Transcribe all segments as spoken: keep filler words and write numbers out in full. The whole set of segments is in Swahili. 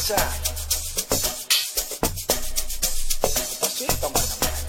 special. Sita mwana mwana.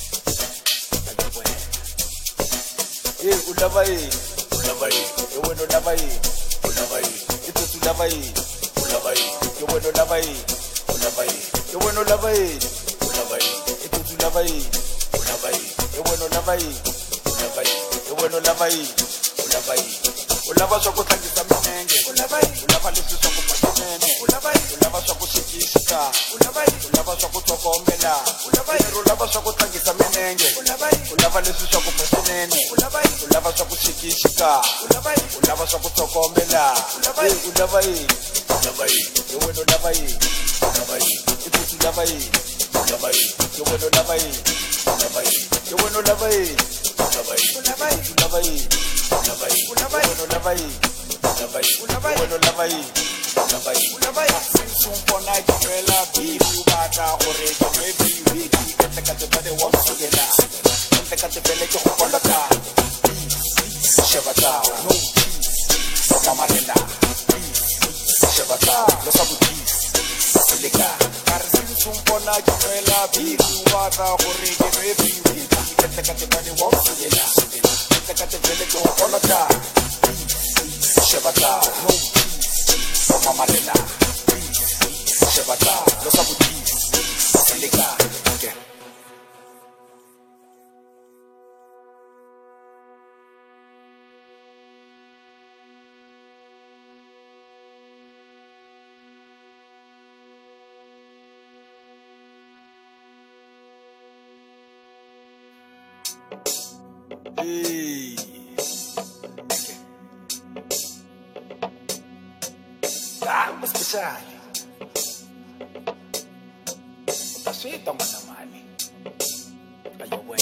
Eh, ulava hii. Ulava hii. Ewe ndo lava hii. Ulava hii. Ito tu lava hii. Ulava hii. Ewe ndo lava hii. Ulava hii. Ewe ndo lava hii. Ulava hii. Ito tu lava hii. Ulava hii. Ewe ndo lava hii. Ulava hii. Ewe ndo lava hii. Ulava hii. Ulava swa ku tlangisa minenge. Ulava hii. Ulava leswi swa ku patinene. Ulava hii. Ulava swa ku xikixika. Ulava hii. Ulava swa ku tsokombela. Ulava hii. Ulava swa ku tlangisa minenge. Ulava hii. Ulava leswi swa ku patinene. Ulava hii. Ulava swa ku xikixika. Ulava hii. Ulava swa ku tsokombela. Ulava hii. Ulava hii. Ulava hii. Ewe ndo lava hii. Ulava hii. Itutu lava hii. Ulava hii. Ewe ndo lava hii. Ulava hii. Ewe ndo lava hii. Ulava hii. Ulava hii. Ulava hii. Ulava hii. Ulava hii. Ulava hii. Ulava hii. Ulava hii. Ulava hii. Ulava hii. Ulava hii. Sinsumpona kimela bibi bata hore kime bibi kete kete bade wa sugela kete kete bele ko kolaka shabata no mama nena shabata lo sabuti seleka sinsumpona kimela bibi bata hore kime bibi kete kete bade wa sugela kete kete bele ko kolaka shabata no mama nena Shabata, lo sabuti, seleka, okay. Hey. Okay. Ah, mas special. Sita mwana mani. Ayo we.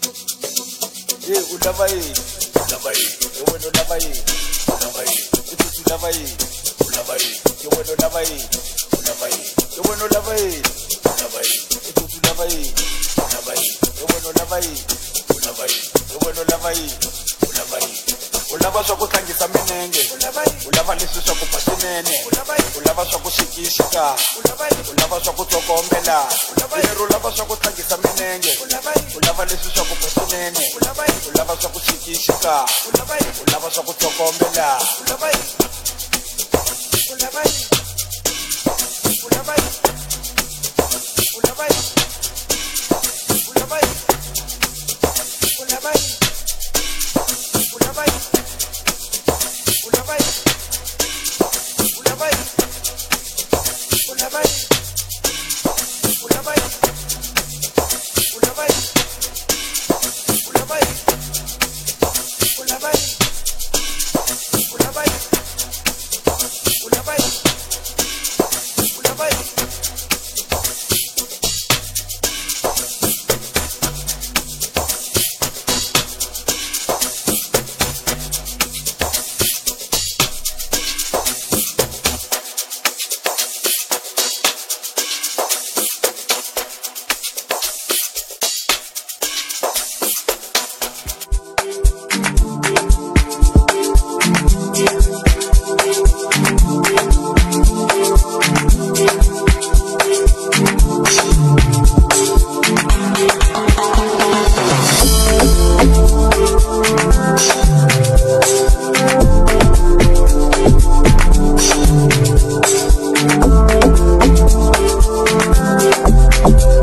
Eh, ulava hii. Ulava hii. Ewe ndo lava hii. Ulava hii. Ito tu lava hii. Ulava hii. Ewe ndo lava hii. Ulava hii. Ewe ndo lava hii. Ulava hii. Ito tu lava hii. Ulava hii. Ewe ndo lava hii. Ulava hii. Ewe ndo lava hii. Ulava hii. Ulava swa ku tlangisa minenge. Ulava hii. Ulava leswi swa ku patinene. Ulava hii. Ulava swa ku xikixika. Ulava hii. Ulava swa ku tsokombela. Ulava hii. Ulava swa ku tlangisa minenge. Ulava hii. Ulava leswi swa ku patinene. Ulava hii. Ulava swa ku xikixika. Ulava hii. Ulava swa ku tsokombela. Ulava hii. Ulava hii. Ulava hii. Ulava hii. Ulava hii. Ulava hii. Ulava hii. Ulava hii. Ulava hii. Ulava hii. Ulava hii. Ulava hii. Ulava hii. Ulava hii. Ulava hii. Ulava hii. Ulava hii. We'll be right back.